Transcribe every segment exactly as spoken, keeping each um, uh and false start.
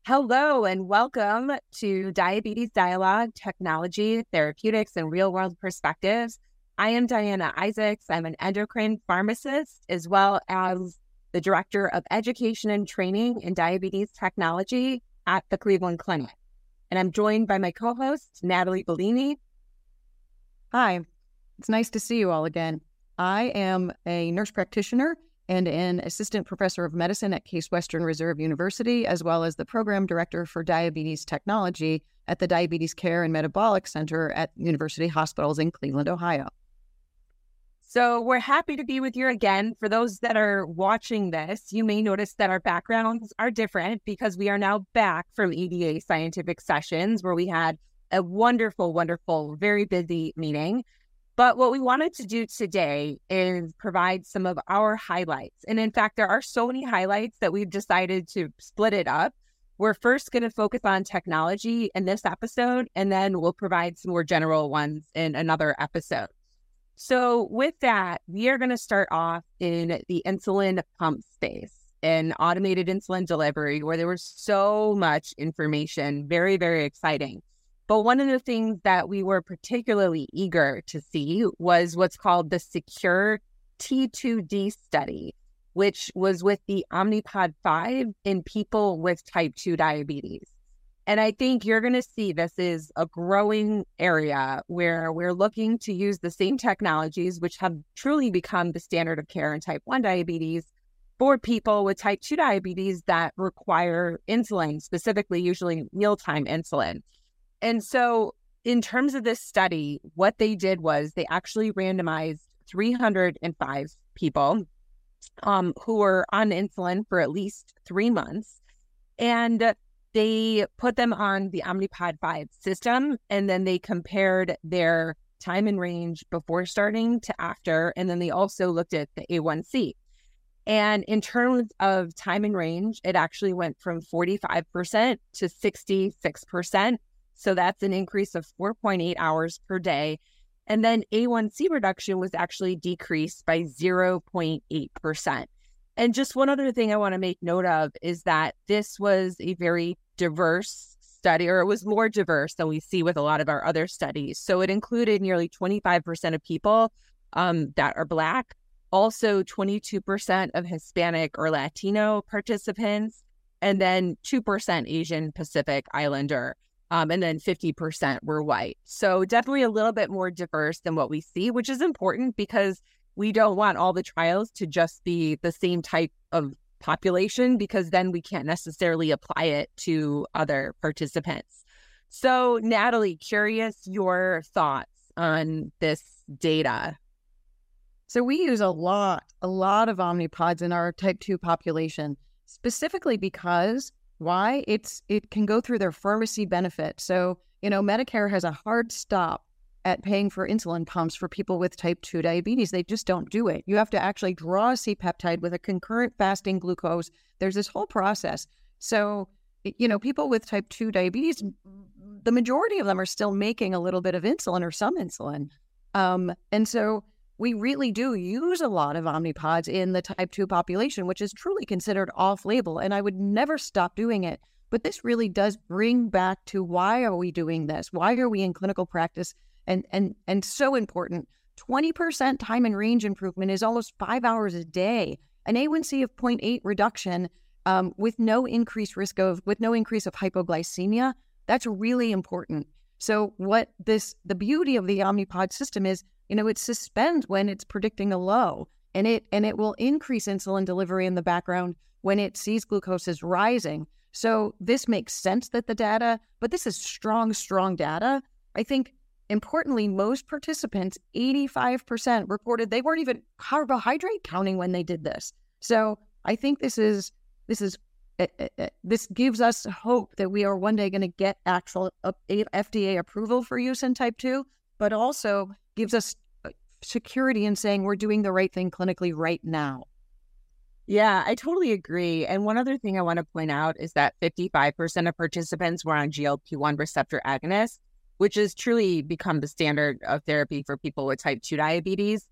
Hello and welcome to Diabetes Dialogue, Technology, Therapeutics, and Real-World Perspectives. I am Diana Isaacs. I'm an endocrine pharmacist as well as the Director of Education and Training in Diabetes Technology at the Cleveland Clinic. And I'm joined by my co-host, Natalie Bellini. Hi, it's nice to see you all again. I am a nurse practitioner and an assistant professor of medicine at Case Western Reserve University, as well as the program director for diabetes technology at the Diabetes Care and Metabolic Center at University Hospitals in Cleveland, Ohio. So we're happy to be with you again. For those that are watching this, you may notice that our backgrounds are different because we are now back from E D A scientific sessions where we had a wonderful, wonderful, very busy meeting. But what we wanted to do today is provide some of our highlights. And in fact, there are so many highlights that we've decided to split it up. We're first going to focus on technology in this episode, and then we'll provide some more general ones in another episode. So with that, we are going to start off in the insulin pump space and automated insulin delivery, where there was so much information, very, very exciting. But one of the things that we were particularly eager to see was what's called the Secure T two D study, which was with the Omnipod five in people with type two diabetes. And I think you're going to see this is a growing area where we're looking to use the same technologies, which have truly become the standard of care in type one diabetes, for people with type two diabetes that require insulin, specifically usually mealtime insulin. And so in terms of this study, what they did was they actually randomized three hundred five people um, who were on insulin for at least three months. And they put them on the Omnipod five system, and then they compared their time and range before starting to after. And then they also looked at the A one C. And in terms of time and range, it actually went from forty-five percent to sixty-six percent. So that's an increase of four point eight hours per day. And then A one C reduction was actually decreased by zero point eight percent. And just one other thing I want to make note of is that this was a very diverse study, or it was more diverse than we see with a lot of our other studies. So it included nearly twenty-five percent of people um, that are Black, also twenty-two percent of Hispanic or Latino participants, and then two percent Asian Pacific Islander. Um, and then fifty percent were white. So definitely a little bit more diverse than what we see, which is important because we don't want all the trials to just be the same type of population, because then we can't necessarily apply it to other participants. So Natalie, curious your thoughts on this data. So we use a lot, a lot of Omnipods in our type two population, specifically because why? It's it can go through their pharmacy benefit. So, you know, Medicare has a hard stop at paying for insulin pumps for people with type two diabetes. They just don't do it. You have to actually draw a C-peptide with a concurrent fasting glucose. There's this whole process. So, you know, people with type two diabetes, the majority of them are still making a little bit of insulin or some insulin. Um, and so we really do use a lot of Omnipods in the type two population, which is truly considered off-label, and I would never stop doing it. But this really does bring back to why are we doing this? Why are we in clinical practice? And and and so important, twenty percent time and range improvement is almost five hours a day. An A one C of zero point eight reduction um, with no increased risk of, with no increase of hypoglycemia, that's really important. So what this, the beauty of the Omnipod system is, you know, it suspends when it's predicting a low, and it and it will increase insulin delivery in the background when it sees glucose is rising. So this makes sense that the data, but this is strong, strong data. I think importantly, most participants, eighty-five percent reported they weren't even carbohydrate counting when they did this. So I think this is this is uh, uh, this gives us hope that we are one day going to get actual uh, F D A approval for use in type two, but also gives us security in saying we're doing the right thing clinically right now. Yeah, I totally agree. And one other thing I want to point out is that fifty-five percent of participants were on G L P one receptor agonists, which has truly become the standard of therapy for people with type two diabetes.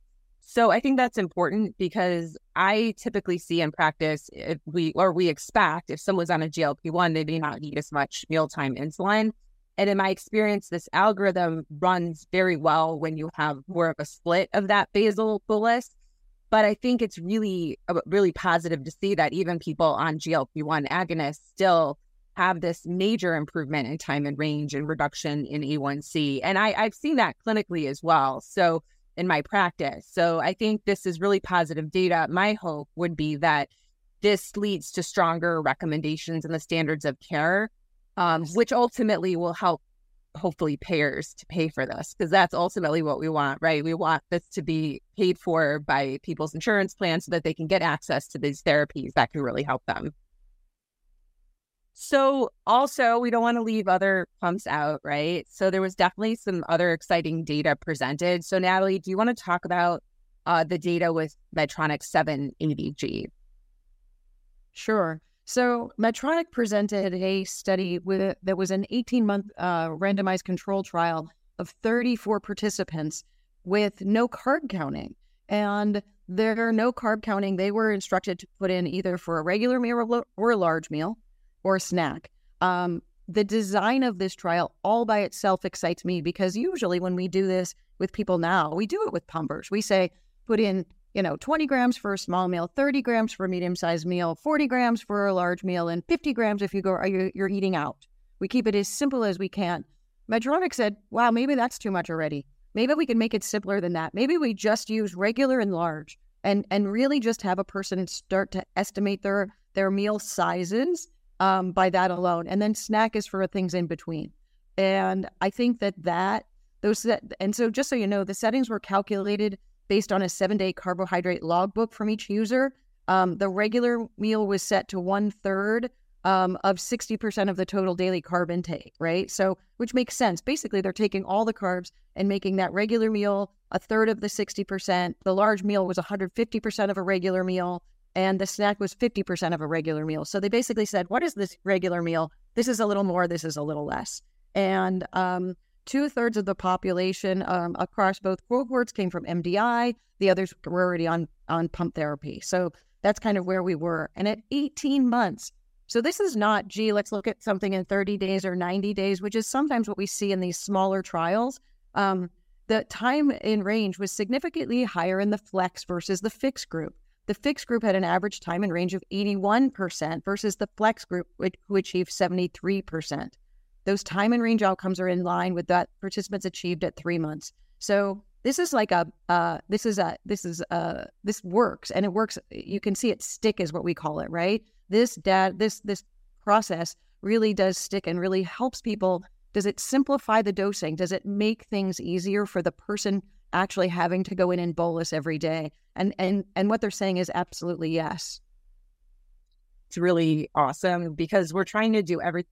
So I think that's important because I typically see in practice, if we or we expect if someone's on a G L P one, they may not need as much mealtime insulin. And in my experience, this algorithm runs very well when you have more of a split of that basal bolus. But I think it's really, really positive to see that even people on G L P one agonists still have this major improvement in time and range and reduction in A one C. And I, I've seen that clinically as well. So in my practice. So I think this is really positive data. My hope would be that this leads to stronger recommendations in the standards of care, um, which ultimately will help, hopefully, payers to pay for this, because that's ultimately what we want, right? We want this to be paid for by people's insurance plans so that they can get access to these therapies that can really help them. So also, we don't want to leave other pumps out, right? So there was definitely some other exciting data presented. So Natalie, do you want to talk about uh, the data with Medtronic seven eighty G? Sure. So Medtronic presented a study with that was an eighteen-month uh, randomized control trial of thirty-four participants with no carb counting. And their no carb counting, they were instructed to put in either for a regular meal or a large meal or a snack. Um, the design of this trial all by itself excites me because usually when we do this with people now, we do it with pumpers. We say, put in, you know, twenty grams for a small meal, thirty grams for a medium-sized meal, forty grams for a large meal, and fifty grams if you go, you're, you're eating out. We keep it as simple as we can. Medtronic said, wow, maybe that's too much already. Maybe we can make it simpler than that. Maybe we just use regular and large and, and really just have a person start to estimate their, their meal sizes Um, by that alone. And then snack is for things in between. And I think that that, those, and so just so you know, the settings were calculated based on a seven day carbohydrate logbook from each user. Um, the regular meal was set to one third um, of sixty percent of the total daily carb intake, right? So, which makes sense. Basically, they're taking all the carbs and making that regular meal a third of the sixty percent. The large meal was one hundred fifty percent of a regular meal. And the snack was fifty percent of a regular meal. So they basically said, what is this regular meal? This is a little more, this is a little less. And um, two thirds of the population um, across both cohorts came from M D I. The others were already on, on pump therapy. So that's kind of where we were. And at eighteen months, so this is not, gee, let's look at something in thirty days or ninety days, which is sometimes what we see in these smaller trials. Um, the time in range was significantly higher in the flex versus the fixed group. The fixed group had an average time in range of eighty-one percent versus the flex group, which, who achieved seventy-three percent. Those time and range outcomes are in line with that participants achieved at three months. So this is like a, uh, this is a, this is a, this works, and it works. You can see it stick is what we call it, right? This data, this this process really does stick and really helps people. Does it simplify the dosing? Does it make things easier for the person actually having to go in and bolus every day? And and and what they're saying is absolutely yes. It's really awesome because we're trying to do everything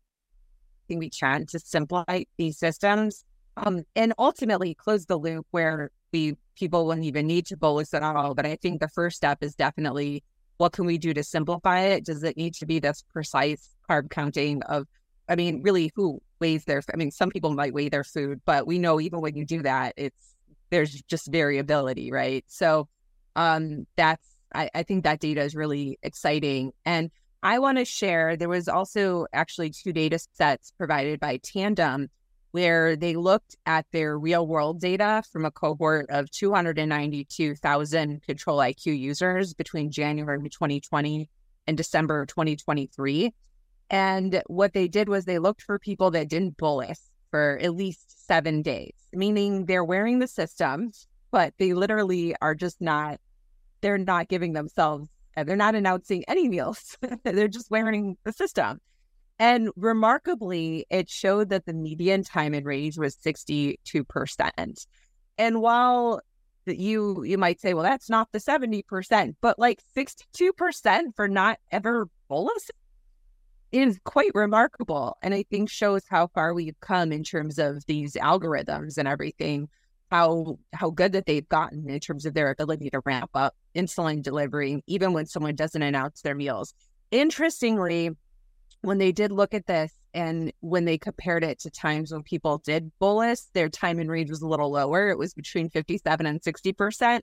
we can to simplify these systems um, and ultimately close the loop where we people wouldn't even need to bolus at all. But I think the first step is definitely what can we do to simplify it? Does it need to be this precise carb counting of, I mean, really who weighs their, I mean, some people might weigh their food, but we know even when you do that, it's, there's just variability, right? So um, that's, I, I think that data is really exciting. And I want to share, there was also actually two data sets provided by Tandem where they looked at their real world data from a cohort of two hundred ninety-two thousand Control-IQ users between January twenty twenty and December twenty twenty-three. And what they did was they looked for people that didn't bolus for at least seven days, meaning they're wearing the system, but they literally are just not, they're not giving themselves, they're not announcing any meals. They're just wearing the system. And remarkably, it showed that the median time in range was sixty-two percent. And while you you might say, well, that's not the seventy percent, but like sixty-two percent for not ever bolus is quite remarkable. And I think shows how far we've come in terms of these algorithms and everything, how how good that they've gotten in terms of their ability to ramp up insulin delivery, even when someone doesn't announce their meals. Interestingly, when they did look at this and when they compared it to times when people did bolus, their time in range was a little lower. It was between fifty-seven and sixty percent.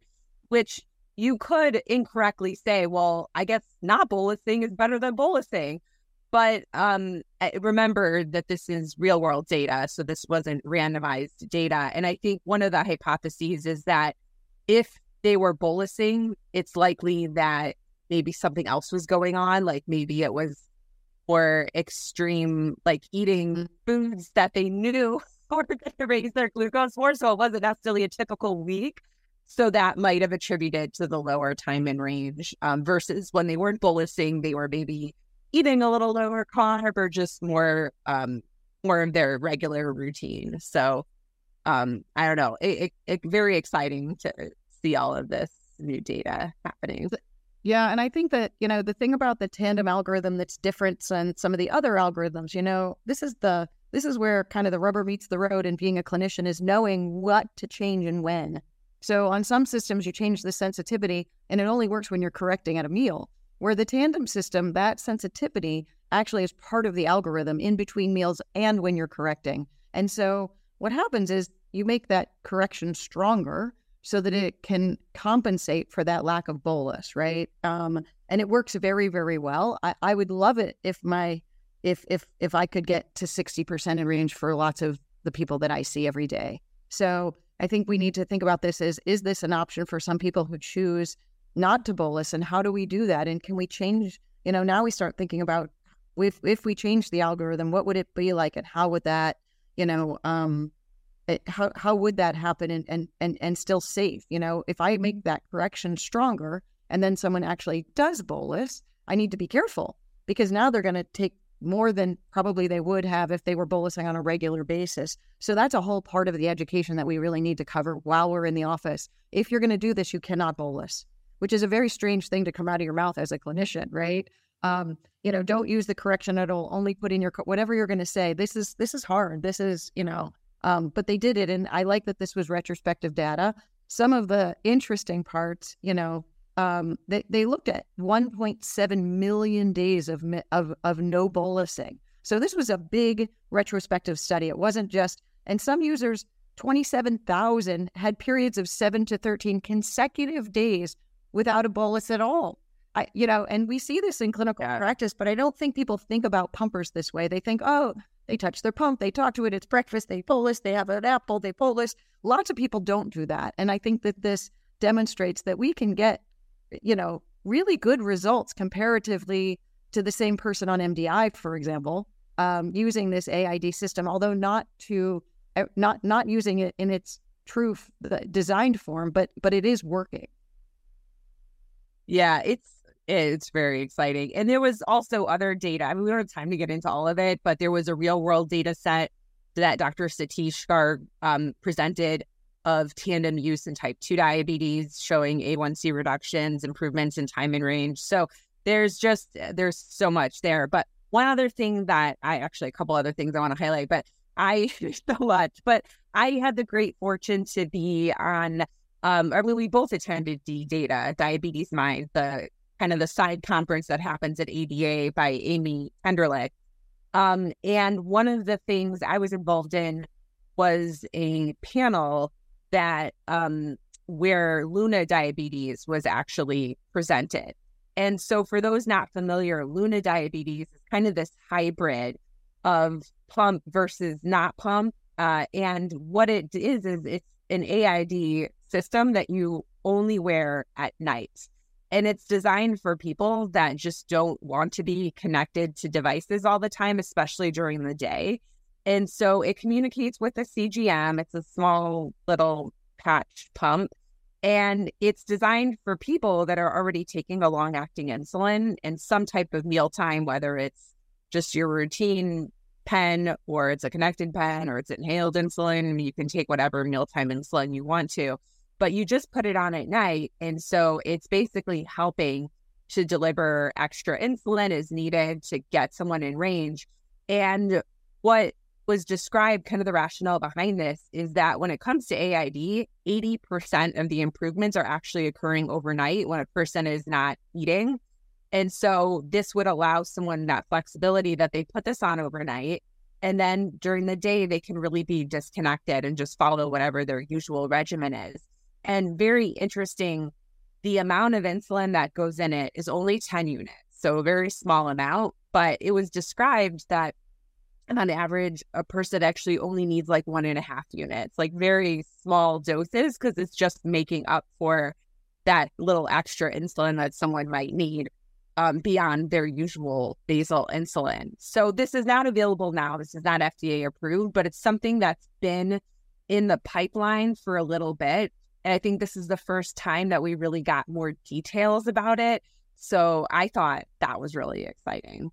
which you could incorrectly say, well, I guess not bolusing is better than bolusing. But um, remember that this is real world data, so this wasn't randomized data. And I think one of the hypotheses is that if they were bolusing, it's likely that maybe something else was going on, like maybe it was more extreme, like eating foods that they knew were going to raise their glucose more, so it wasn't necessarily a typical week. So that might have attributed to the lower time in range um, versus when they weren't bolusing, they were maybe eating a little lower carb or just more um, more of their regular routine. So um, I don't know. It, it, it very exciting to see all of this new data happening. Yeah, and I think that, you know, the thing about the tandem algorithm that's different than some of the other algorithms, you know, this is the this is where kind of the rubber meets the road in being a clinician, is knowing what to change and when. So on some systems, you change the sensitivity and it only works when you're correcting at a meal. Where the tandem system, that sensitivity actually is part of the algorithm in between meals and when you're correcting. And so what happens is you make that correction stronger so that it can compensate for that lack of bolus, right? Um, and it works very, very well. I, I would love it if my if if if I could get to sixty percent in range for lots of the people that I see every day. So I think we need to think about this as, is this an option for some people who choose not to bolus, and how do we do that? And can we change, you know, now we start thinking about if if we change the algorithm, what would it be like, and how would that, you know, um, it, how how would that happen and, and, and, and still safe? You know, if I make that correction stronger and then someone actually does bolus, I need to be careful, because now they're going to take more than probably they would have if they were bolusing on a regular basis. So that's a whole part of the education that we really need to cover while we're in the office. If you're going to do this, you cannot bolus, which is a very strange thing to come out of your mouth as a clinician, right? Um, you know, don't use the correction at all. Only put in your, whatever you're going to say. This is, this is hard. This is, you know, um, but they did it. And I like that this was retrospective data. Some of the interesting parts, you know, um, they, they looked at one point seven million days of, of, of no bolusing. So this was a big retrospective study. It wasn't just, and some users, twenty-seven thousand had periods of seven to thirteen consecutive days without a bolus at all. I, you know, and we see this in clinical yeah. practice, but I don't think people think about pumpers this way. They think, oh, they touch their pump, they talk to it, it's breakfast, they bolus, they have an apple, they bolus. Lots of people don't do that. And I think that this demonstrates that we can get, you know, really good results comparatively to the same person on M D I, for example, um, using this A I D system, although not to, not, not using it in its true designed form, but, but it is working. Yeah, it's it's very exciting. And there was also other data. I mean, we don't have time to get into all of it, but there was a real world data set that Doctor Satish Garg um, presented of tandem use in type two diabetes, showing A one C reductions, improvements in time in range. So there's just, there's so much there. But one other thing that I actually, a couple other things I want to highlight, but I, so much, but I had the great fortune to be on Um, I mean, we both attended D Data, Diabetes Mind, the kind of the side conference that happens at A D A by Amy Penderlich. Um, and one of the things I was involved in was a panel that um, where Luna Diabetes was actually presented. And so for those not familiar, Luna Diabetes is kind of this hybrid of pump versus not pump. Uh, and what it is, is it's an A I D system that you only wear at night. And it's designed for people that just don't want to be connected to devices all the time, especially during the day. And so it communicates with a C G M. It's a small little patch pump. And it's designed for people that are already taking a long-acting insulin and some type of mealtime, whether it's just your routine pen or it's a connected pen or it's inhaled insulin. You can take whatever mealtime insulin you want to, but you just put it on at night. And so it's basically helping to deliver extra insulin as needed to get someone in range. And what was described, kind of the rationale behind this, is that when it comes to A I D, eighty percent of the improvements are actually occurring overnight when a person is not eating. And so this would allow someone that flexibility that they put this on overnight. And then during the day, they can really be disconnected and just follow whatever their usual regimen is. And very interesting, the amount of insulin that goes in it is only ten units. So a very small amount, but it was described that on average, a person actually only needs like one and a half units, like very small doses, because it's just making up for that little extra insulin that someone might need um, beyond their usual basal insulin. So this is not available now. This is not F D A approved, but it's something that's been in the pipeline for a little bit. And I think this is the first time that we really got more details about it. So I thought that was really exciting.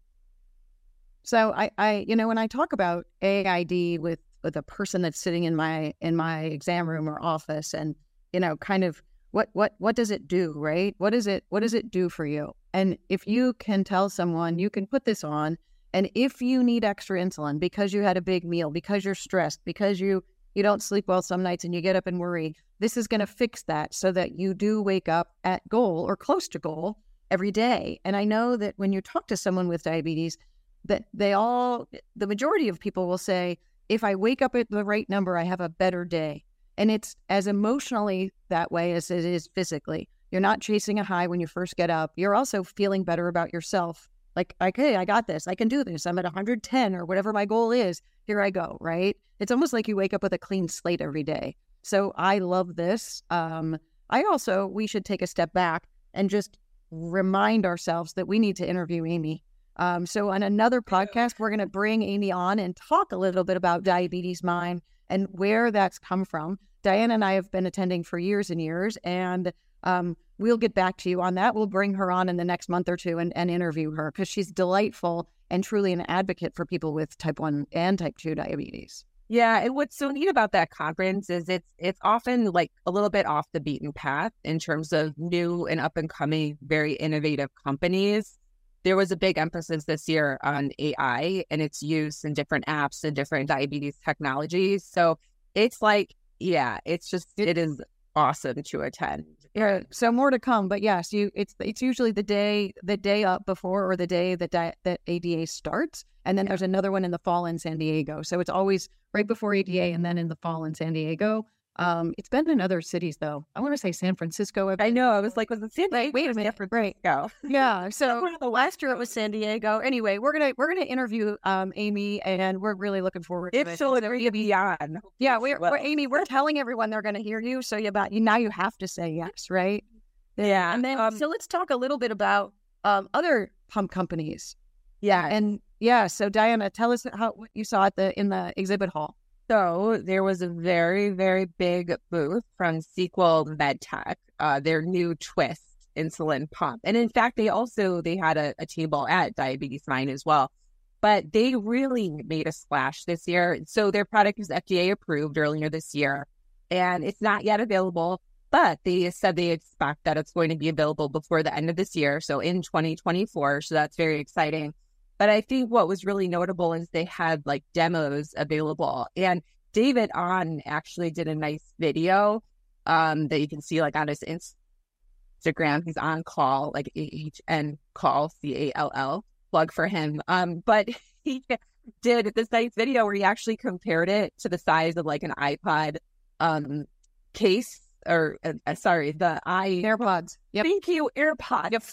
So I, I, you know, when I talk about A I D with, with a person that's sitting in my, in my exam room or office and, you know, kind of what, what, what does it do, right? What is it, what does it do for you? And if you can tell someone, you can put this on, and if you need extra insulin because you had a big meal, because you're stressed, because you, you don't sleep well some nights and you get up and worry, this is going to fix that so that you do wake up at goal or close to goal every day. And I know that when you talk to someone with diabetes, that they all, the majority of people will say, if I wake up at the right number, I have a better day. And it's as emotionally that way as it is physically. You're not chasing a high when you first get up. You're also feeling better about yourself. Like, okay, I got this. I can do this. I'm at one hundred ten or whatever my goal is. Here I go, right? It's almost like you wake up with a clean slate every day. So I love this. Um, I also, we should take a step back and just remind ourselves that we need to interview Amy. Um, so on another podcast, we're going to bring Amy on and talk a little bit about Diabetes Mind and where that's come from. Diana and I have been attending for years and years, and um, we'll get back to you on that. We'll bring her on in the next month or two and, and interview her because she's delightful and truly an advocate for people with type one and type two diabetes. Yeah, and what's so neat about that conference is it's it's often like a little bit off the beaten path in terms of new and up and coming, very innovative companies. There was a big emphasis this year on A I and its use in different apps and different diabetes technologies. So it's like, yeah, it's just, it is awesome to attend. Yeah, so more to come, but yes, you it's it's usually the day the day up before or the day that di- that A D A starts, and then there's another one in the fall in San Diego. So it's always right before A D A and then in the fall in San Diego. Um, it's been in other cities though. I want to say San Francisco. I know. I was like, was it San Diego? Wait a minute, right? Go. Yeah. So the last year it was San Diego. Anyway, we're gonna we're gonna interview um Amy, and we're really looking forward to if it. she'll agree to be on. Yeah, we're, well. we're Amy. We're telling everyone they're going to hear you. So you about you now you have to say yes, right? Yeah. And then um, so let's talk a little bit about um other pump companies. Yeah. And yeah. So Diana, tell us how what you saw at the in the exhibit hall. So there was a very, very big booth from Sequel MedTech, uh, their new Twist insulin pump. And in fact, they also, they had a, a table at Diabetes Mind as well. But they really made a splash this year. So their product was F D A approved earlier this year, and it's not yet available, but they said they expect that it's going to be available before the end of this year, so in twenty twenty-four. So that's very exciting. But I think what was really notable is they had like demos available. And David On actually did a nice video um, that you can see like on his Instagram. He's on call, like A H N call, C A L L, plug for him. Um, but he did this nice video where he actually compared it to the size of like an iPod um, case or uh, sorry, the i AirPods. Yep. Thank you, AirPods. Yep.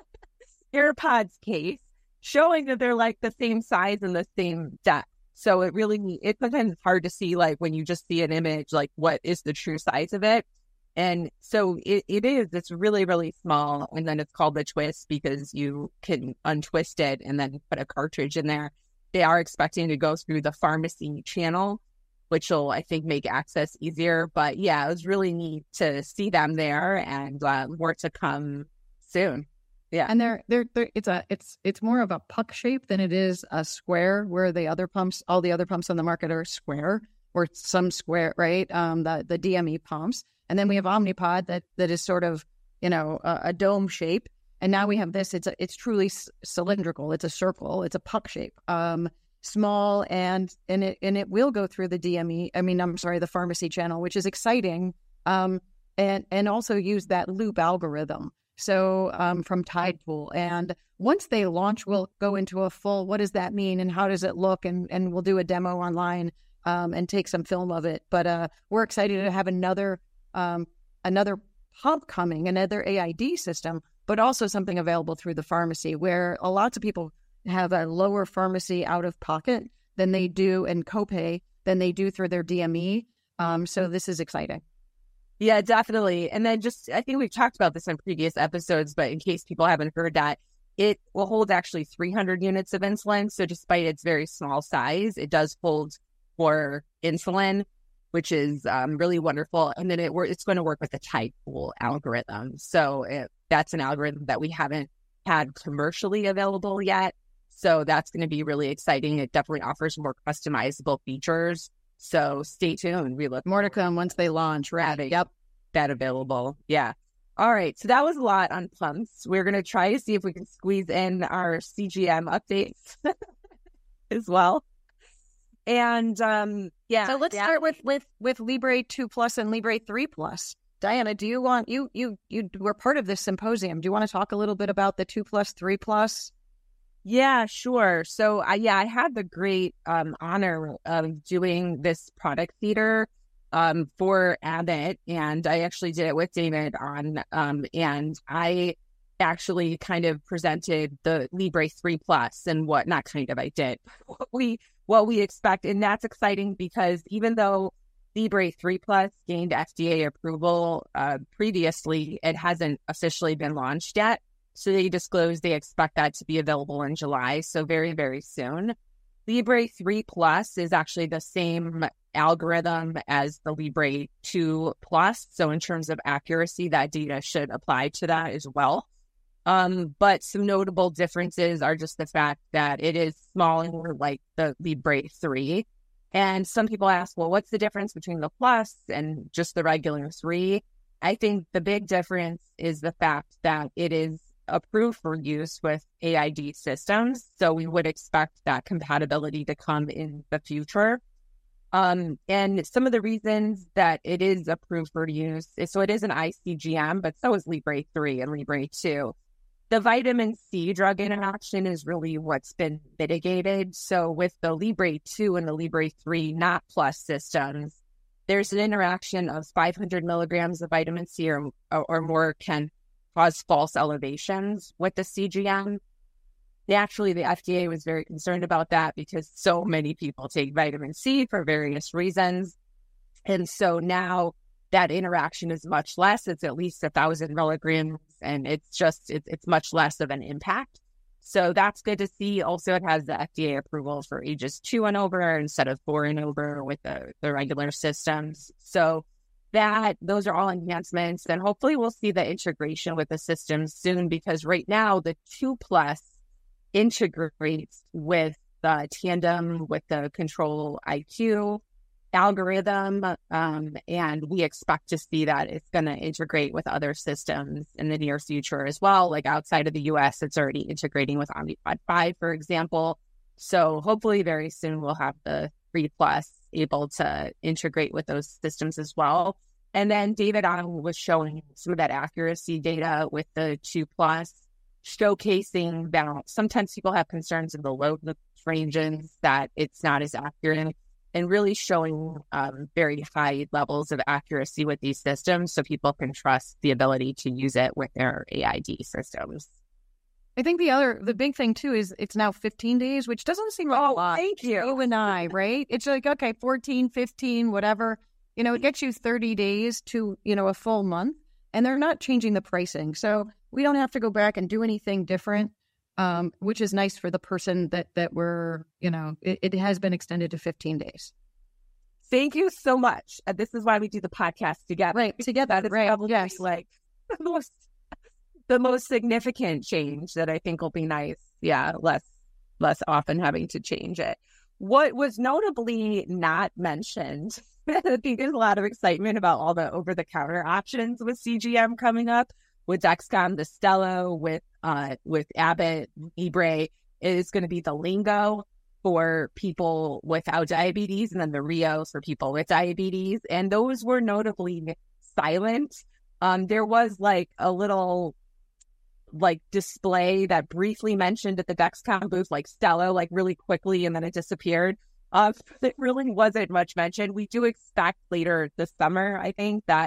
AirPods case. Showing that they're like the same size and the same depth. So it really, it's sometimes hard to see like when you just see an image, like what is the true size of it. And so it, it is, it's really, really small. And then it's called the Twist because you can untwist it and then put a cartridge in there. They are expecting to go through the pharmacy channel, which will, I think, make access easier. But yeah, it was really neat to see them there, and uh, more to come soon. Yeah, and they're, they're they're it's a it's it's more of a puck shape than it is a square. Where the other pumps, all the other pumps on the market are square or some square, right? Um, the the D M E pumps, and then we have Omnipod that that is sort of you know a, a dome shape, and now we have this. It's a, it's truly c- cylindrical. It's a circle. It's a puck shape. Um, small and and it and it will go through the D M E. I mean, I'm sorry, the pharmacy channel, which is exciting. Um, and and also use that loop algorithm. So um, from Tidepool. And once they launch, we'll go into a full, what does that mean and how does it look? And, and we'll do a demo online um, and take some film of it. But uh, we're excited to have another um, another pump coming, another A I D system, but also something available through the pharmacy, where a lot of people have a lower pharmacy out of pocket than they do in copay than they do through their D M E. Um, so this is exciting. Yeah, definitely. And then just, I think we've talked about this in previous episodes, but in case people haven't heard that, it will hold actually three hundred units of insulin. So despite its very small size, it does hold more insulin, which is um, really wonderful. And then it it's going to work with the Tidepool algorithm. So it, that's an algorithm that we haven't had commercially available yet. So that's going to be really exciting. It definitely offers more customizable features. So stay tuned. We look more to come once they launch. Right. Yep. That available. Yeah. All right. So that was a lot on pumps. We're going to try to see if we can squeeze in our C G M updates as well. And um, yeah. So let's yeah. start with, with, with Libre two Plus and Libre three Plus. Diana, do you want, you, you, you were part of this symposium. Do you want to talk a little bit about the two Plus, three Plus? Yeah, sure. So, I yeah, I had the great um, honor of doing this product theater um, for Abbott, and I actually did it with David on, um, and I actually kind of presented the Libre three Plus and what, not kind of, I did, what we, what we expect, and that's exciting because even though Libre three Plus gained F D A approval uh, previously, it hasn't officially been launched yet. So they disclosed they expect that to be available in July, so very, very soon. Libre three Plus is actually the same algorithm as the Libre two Plus. So in terms of accuracy, that data should apply to that as well. Um, but some notable differences are just the fact that it is smaller like the Libre three. And some people ask, well, what's the difference between the Plus and just the regular three? I think the big difference is the fact that it is approved for use with A I D systems. So we would expect that compatibility to come in the future. Um, and some of the reasons that it is approved for use is, so it is an I C G M, but so is Libre three and Libre two. The vitamin C drug interaction is really what's been mitigated. So with the Libre two and the Libre three not Plus systems, there's an interaction of five hundred milligrams of vitamin C or, or more can cause false elevations with the C G M. Naturally, the F D A was very concerned about that because so many people take vitamin C for various reasons. And so now that interaction is much less. It's at least a thousand milligrams, and it's just, it's, it's much less of an impact. So that's good to see. Also, it has the F D A approval for ages two and over instead of four and over with the, the regular systems. So that those are all enhancements, and hopefully we'll see the integration with the systems soon, because right now the two Plus integrates with the Tandem, with the Control I Q algorithm, um, and we expect to see that it's going to integrate with other systems in the near future as well. Like outside of the U S, it's already integrating with Omnipod five, for example. So hopefully very soon we'll have the three Plus able to integrate with those systems as well. And then David Allen was showing some of that accuracy data with the two Plus, showcasing that sometimes people have concerns in the low ranges that it's not as accurate, and really showing um, very high levels of accuracy with these systems so people can trust the ability to use it with their A I D systems. I think the other, the big thing too is it's now fifteen days, which doesn't seem like oh, a lot. Thank you. You and I, right? It's like, okay, fourteen, fifteen, whatever. You know, it gets you thirty days to, you know, a full month, and they're not changing the pricing. So we don't have to go back and do anything different, um, which is nice for the person that, that we're, you know, it, it has been extended to fifteen days. Thank you so much. Uh, this is why we do the podcast together. Right, together, that is right, probably yes. like the most, the most significant change that I think will be nice. Yeah, less, less often having to change it. What was notably not mentioned, I think there's a lot of excitement about all the over-the-counter options with C G M coming up, with Dexcom, the Stelo, with uh, with Abbott, Libre. It is going to be the Lingo for people without diabetes, and then the Rio for people with diabetes. And those were notably silent. Um, there was like a little like display that briefly mentioned at the Dexcom booth, like Stelo, like really quickly, and then it disappeared. Uh, it really wasn't much mentioned. We do expect later this summer, I think, that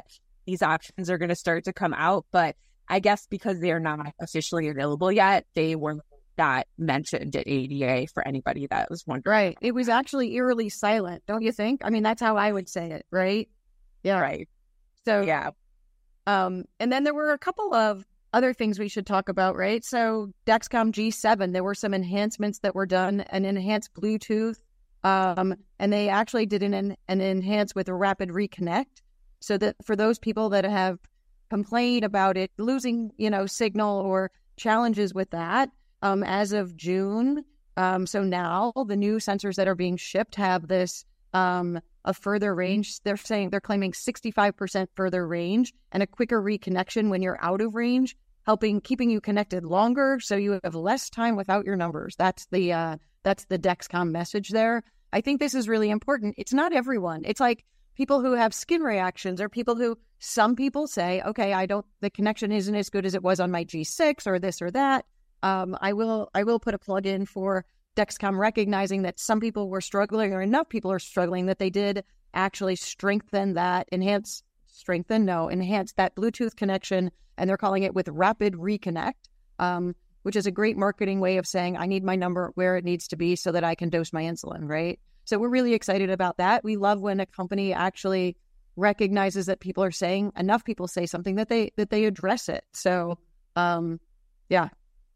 these options are going to start to come out. But I guess because they're not officially available yet, they were not mentioned at A D A for anybody that was wondering. Right. It was actually eerily silent, don't you think? I mean, that's how I would say it, right? Yeah. Right. So, yeah. Um, and then there were a couple of other things we should talk about, right? So Dexcom G seven, there were some enhancements that were done, an enhanced Bluetooth, um, and they actually did an, an enhance with a rapid reconnect. So that for those people that have complained about it losing, you know, signal or challenges with that, um, as of June, um, so now the new sensors that are being shipped have this um, a further range. They're saying they're claiming sixty-five percent further range and a quicker reconnection when you're out of range, helping keeping you connected longer so you have less time without your numbers. That's the uh, that's the Dexcom message there. I think this is really important. It's not everyone. It's like people who have skin reactions or people who, some people say, okay, I don't, the connection isn't as good as it was on my G six or this or that. Um, I will I will put a plug in for Dexcom recognizing that some people were struggling or enough people are struggling that they did actually strengthen that, enhance, strengthen, no, enhance that Bluetooth connection, and they're calling it with rapid reconnect, um, which is a great marketing way of saying I need my number where it needs to be so that I can dose my insulin, right? So we're really excited about that. We love when a company actually recognizes that people are saying, enough people say something that they that they address it. So, um, yeah.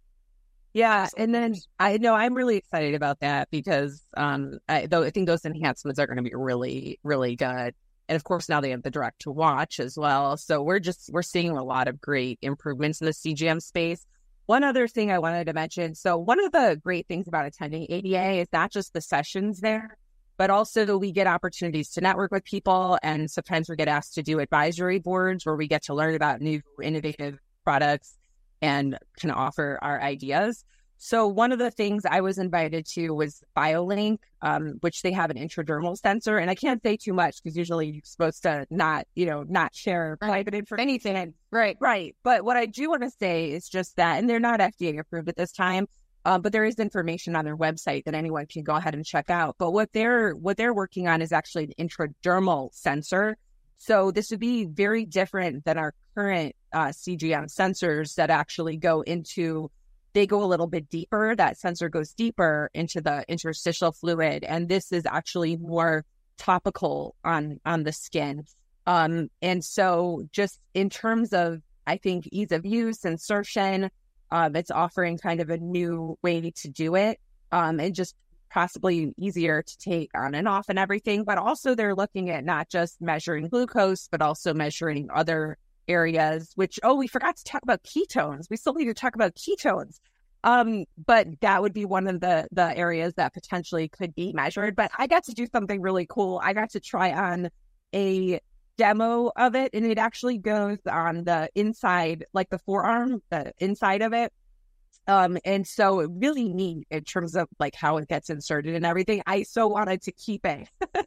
Yeah, and then I know I'm really excited about that because um, I, though I think those enhancements are going to be really, really good. And of course, now they have the direct to watch as well. So we're just we're seeing a lot of great improvements in the C G M space. One other thing I wanted to mention. So one of the great things about attending A D A is not just the sessions there, but also that we get opportunities to network with people. And sometimes we get asked to do advisory boards where we get to learn about new innovative products and can offer our ideas. So one of the things I was invited to was BioLink, um, which they have an intradermal sensor. And I can't say too much because usually you're supposed to not, you know, not share private information. Anything. Right. Right. But what I do want to say is just that, and they're not F D A approved at this time, um, but there is information on their website that anyone can go ahead and check out. But what they're what they're working on is actually an intradermal sensor. So this would be very different than our current uh, C G M sensors that actually go into, they go a little bit deeper. That sensor goes deeper into the interstitial fluid. And this is actually more topical on, on the skin. Um, and so just in terms of, I think, ease of use, insertion, um, it's offering kind of a new way to do it um, and just possibly easier to take on and off and everything. But also they're looking at not just measuring glucose, but also measuring other areas, which, oh, we forgot to talk about ketones. We still need to talk about ketones. Um, but that would be one of the, the areas that potentially could be measured. But I got to do something really cool. I got to try on a demo of it, and it actually goes on the inside, like the forearm, the inside of it. Um, and so it really neat in terms of like how it gets inserted and everything. I so wanted to keep it,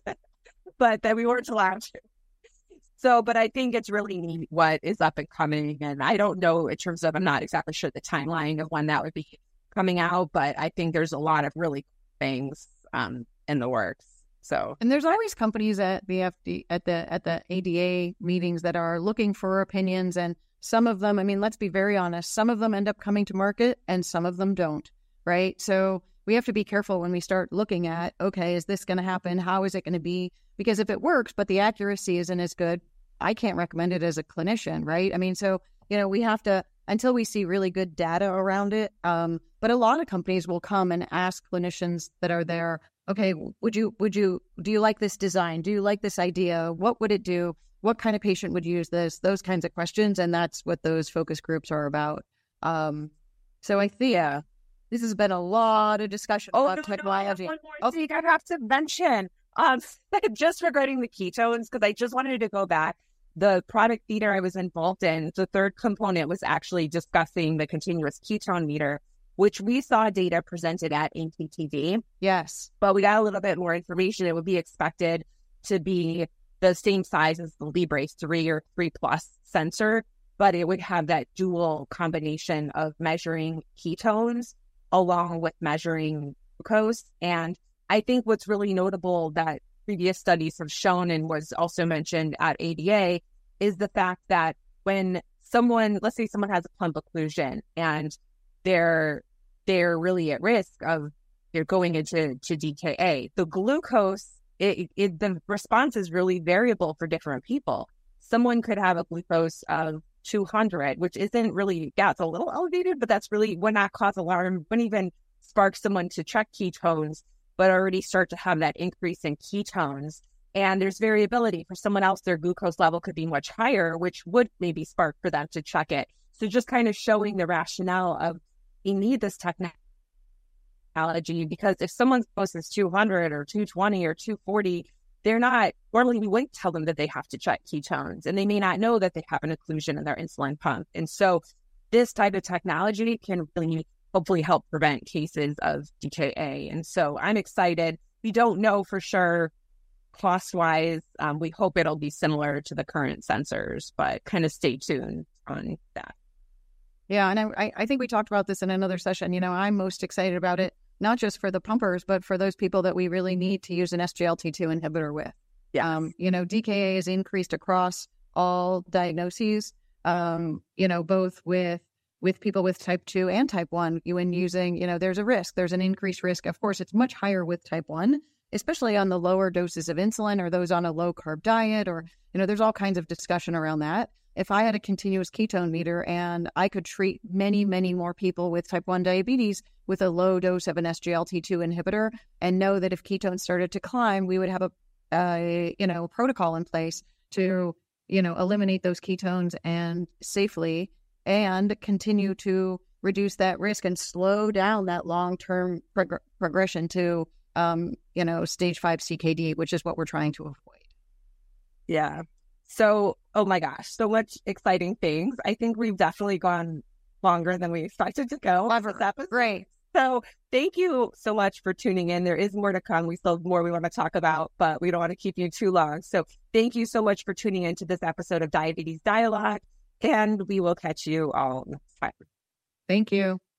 but then we weren't allowed to. So, but I think it's really neat what is up and coming. And I don't know in terms of, I'm not exactly sure the timeline of when that would be coming out, but I think there's a lot of really cool things um, in the works. So, and there's always companies at the F D at the at the A D A meetings that are looking for opinions, and some of them, I mean, let's be very honest, some of them end up coming to market and some of them don't, right? So we have to be careful when we start looking at, okay, is this going to happen? How is it going to be? Because if it works, but the accuracy isn't as good, I can't recommend it as a clinician, right? I mean, so, you know, we have to, until we see really good data around it. Um, but a lot of companies will come and ask clinicians that are there, okay, would you, would you, do you like this design? Do you like this idea? What would it do? What kind of patient would use this? Those kinds of questions. And that's what those focus groups are about. Um, so I think, yeah, this has been a lot of discussion oh, about no, technology. No, one more thing I have to mention, um, just regarding the ketones, because I just wanted to go back. The product theater I was involved in, the third component was actually discussing the continuous ketone meter, which we saw data presented at A T T D. Yes. But we got a little bit more information. It would be expected to be the same size as the Libre three or three plus sensor, but it would have that dual combination of measuring ketones along with measuring glucose. And I think what's really notable that previous studies have shown and was also mentioned at A D A is the fact that when someone, let's say someone has a plumb occlusion and they're they're really at risk of they're going into to D K A, the glucose, it, it the response is really variable for different people. Someone could have a glucose of two hundred, which isn't really, yeah, it's a little elevated, but that's really would not cause alarm, wouldn't even spark someone to check ketones, but already start to have that increase in ketones. And there's variability. For someone else, their glucose level could be much higher, which would maybe spark for them to check it. So just kind of showing the rationale of we need this technology, because if someone's glucose is two hundred or two twenty or two forty, they're not, normally we wouldn't tell them that they have to check ketones, and they may not know that they have an occlusion in their insulin pump. And so this type of technology can really hopefully help prevent cases of D K A. And so I'm excited. We don't know for sure cost-wise. Um, we hope it'll be similar to the current sensors, but kind of stay tuned on that. Yeah, and I, I think we talked about this in another session. You know, I'm most excited about it, not just for the pumpers, but for those people that we really need to use an S G L T two inhibitor with. Yeah. Um, you know, D K A is increased across all diagnoses, um, you know, both with with people with type two and type one. When using, you know, there's a risk, there's an increased risk. Of course, it's much higher with type one, especially on the lower doses of insulin or those on a low carb diet, or, you know, there's all kinds of discussion around that. If I had a continuous ketone meter and I could treat many, many more people with type one diabetes with a low dose of an S G L T two inhibitor, and know that if ketones started to climb, we would have a, a you know, protocol in place to, you know, eliminate those ketones and safely and continue to reduce that risk and slow down that long-term prog- progression to, um, you know, stage five C K D, which is what we're trying to avoid. Yeah. So, oh my gosh, so much exciting things. I think we've definitely gone longer than we expected to go. Great. So thank you so much for tuning in. There is more to come. We still have more we want to talk about, but we don't want to keep you too long. So thank you so much for tuning into this episode of Diabetes Dialogue, and we will catch you all next time. Thank you.